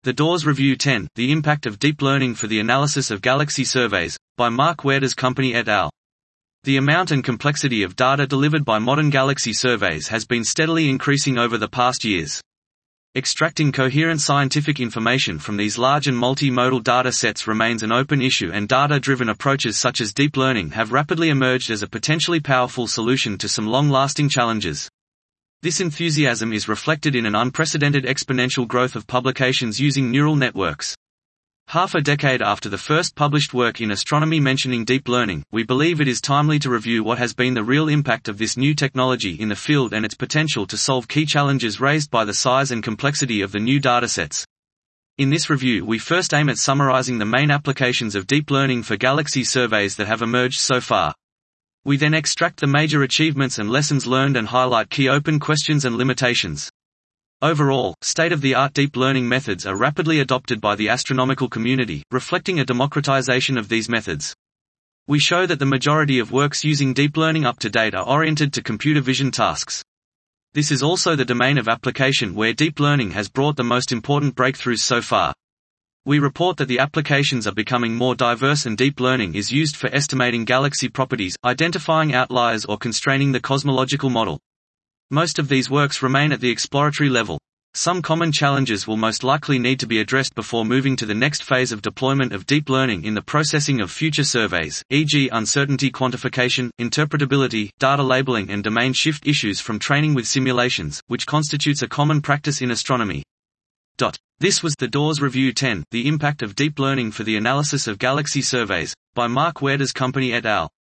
The Dawes Review 10, The Impact of Deep Learning for the Analysis of Galaxy Surveys, by Mark Werder's Company et al. The amount and complexity of data delivered by modern galaxy surveys has been steadily increasing over the past years. Extracting coherent scientific information from these large and multimodal data sets remains an open issue, and data-driven approaches such as deep learning have rapidly emerged as a potentially powerful solution to some long-lasting challenges. This enthusiasm is reflected in an unprecedented exponential growth of publications using neural networks. Half a decade after the first published work in astronomy mentioning deep learning, we believe it is timely to review what has been the real impact of this new technology in the field and its potential to solve key challenges raised by the size and complexity of the new datasets. In this review, we first aim at summarizing the main applications of deep learning for galaxy surveys that have emerged so far. We then extract the major achievements and lessons learned and highlight key open questions and limitations. Overall, state-of-the-art deep learning methods are rapidly adopted by the astronomical community, reflecting a democratization of these methods. We show that the majority of works using deep learning up to date are oriented to computer vision tasks. This is also the domain of application where deep learning has brought the most important breakthroughs so far. We report that the applications are becoming more diverse, and deep learning is used for estimating galaxy properties, identifying outliers, or constraining the cosmological model. Most of these works remain at the exploratory level. Some common challenges will most likely need to be addressed before moving to the next phase of deployment of deep learning in the processing of future surveys, e.g. uncertainty quantification, interpretability, data labeling, and domain shift issues from training with simulations, which constitutes a common practice in astronomy. This was the Dawes Review 10, The Impact of Deep Learning for the Analysis of Galaxy Surveys, by Mark Werder's Company et al.